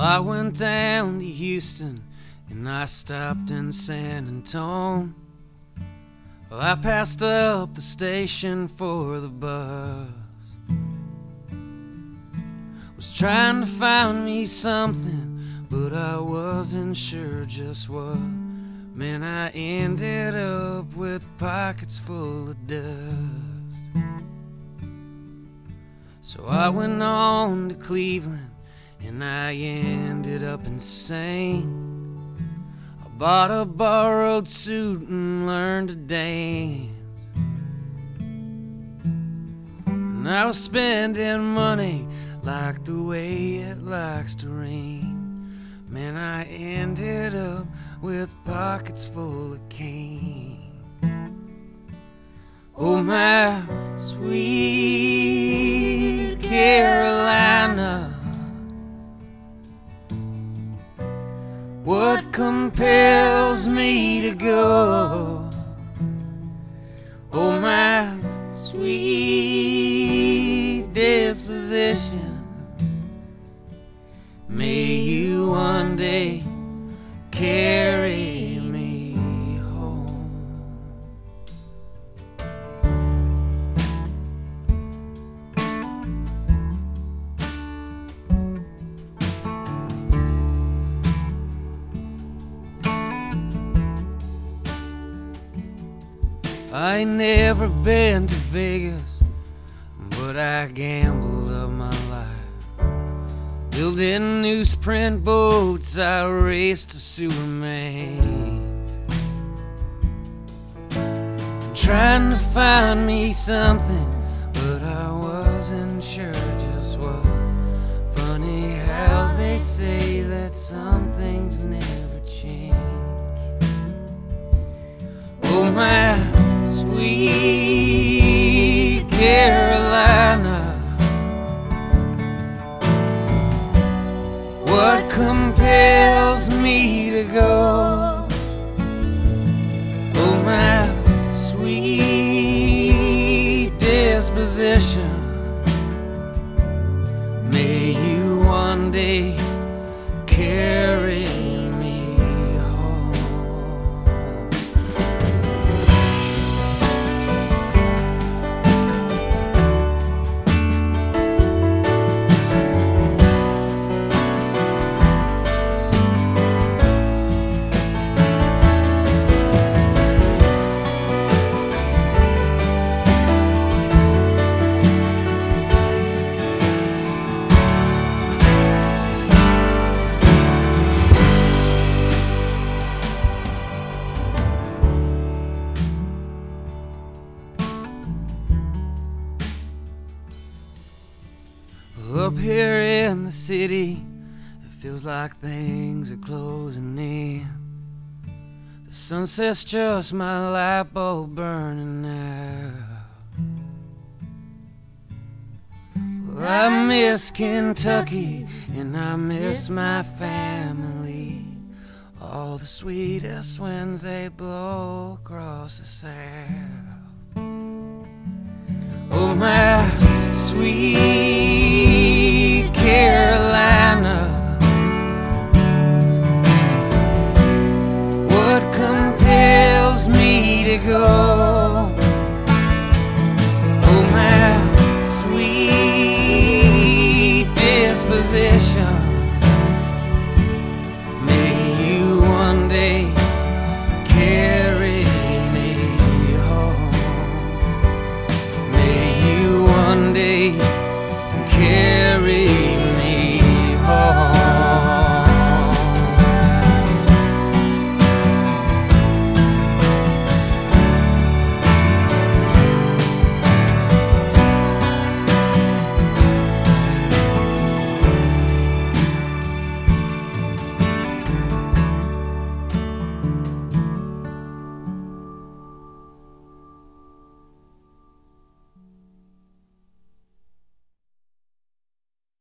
I went down to Houston and I stopped in San Antonio. Well, I passed up the station for the bus. Was trying to find me something, but I wasn't sure just what. Man, I ended up with pockets full of dust. So I went on to Cleveland and I ended up insane. I bought a borrowed suit and learned to dance. And I was spending money like the way it likes to rain. Man, I ended up with pockets full of cane. Oh, my sweet Carolina, what compels me to go? Oh, my sweet disposition, may you one day carry me home. I ain't never been to Vegas, but I gambled up my life. Building newsprint boats, I raced to Superman. Trying to find me something, but I wasn't sure just what. Funny how they say that some things never change. Oh, my sweet Carolina, what compels me to go? Oh, my sweet disposition, may you one day carry me home. Up here in the city, it feels like things are closing in. The sunset's just my light bulb burning out. Well, I miss Kentucky and I miss my family. All the sweetest winds they blow across the south. Oh, my sweet Carolina, what compels me to go? Oh, my sweet disposition,